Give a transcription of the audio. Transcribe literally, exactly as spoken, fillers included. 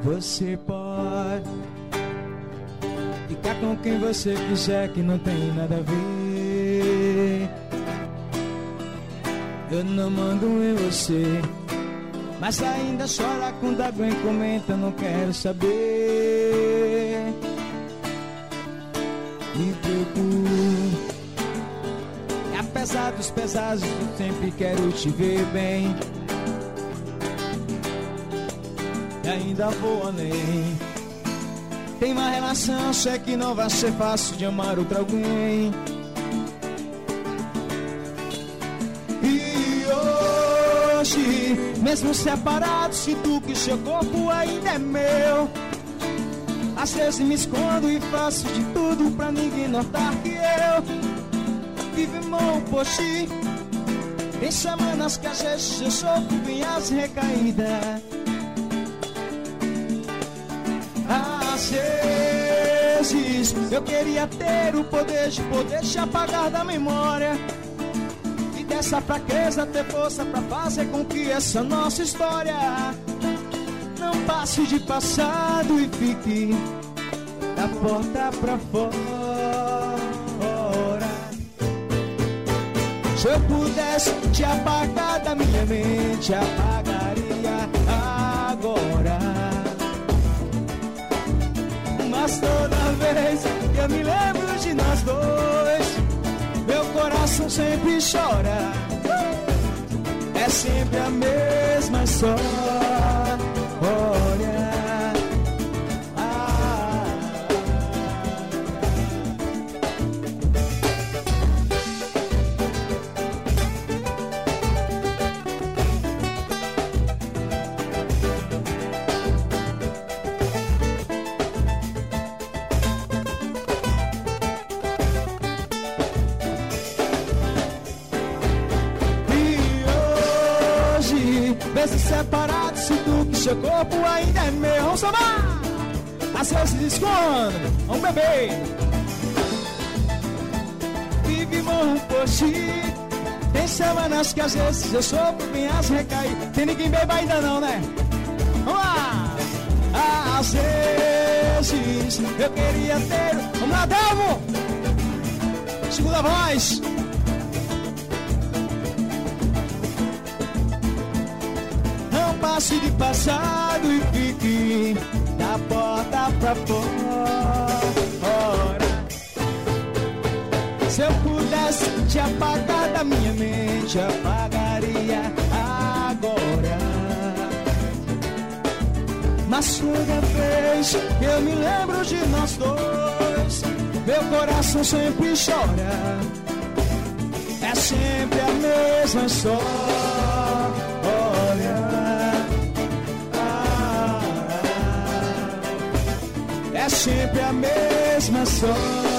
Você pode ficar com quem você quiser, que não tem nada a ver. Eu não mando em você, mas ainda chora quando alguém comenta, não quero saber. Me preocupo, e apesar dos pesares, eu sempre quero te ver bem. E ainda vou além. Tem uma relação, sei que não vai ser fácil de amar outra alguém. E hoje, mesmo separado, sinto que seu corpo ainda é meu. Às vezes me escondo e faço de tudo pra ninguém notar que eu vivo mal por ti. Tem semanas que às vezes eu sofro bem as recaídas. Às vezes eu queria ter o poder de poder te apagar da memória, e dessa fraqueza ter força pra fazer com que essa nossa história não passe de passado e fique da porta pra fora. Se eu pudesse te apagar da minha mente, apagaria agora. Mas toda vez que eu me lembro de nós dois, meu coração sempre chora. É sempre a mesma história. Ah, vezes separados, sinto que seu corpo ainda é meu. Vamos sambar! Às vezes escondo, vamos beber. Vive morro por ti. Tem semanas que às vezes eu sofro bem as recaídas. Tem ninguém beba ainda não, né? Vamos lá! Às vezes eu queria ter. Vamos lá, Delmo! Segunda voz. Passe de passado e fique da porta pra fora. Se eu pudesse te apagar da minha mente, apagaria agora. Mas toda vez que eu me lembro de nós dois, meu coração sempre chora. É sempre a mesma história. É sempre a mesma história.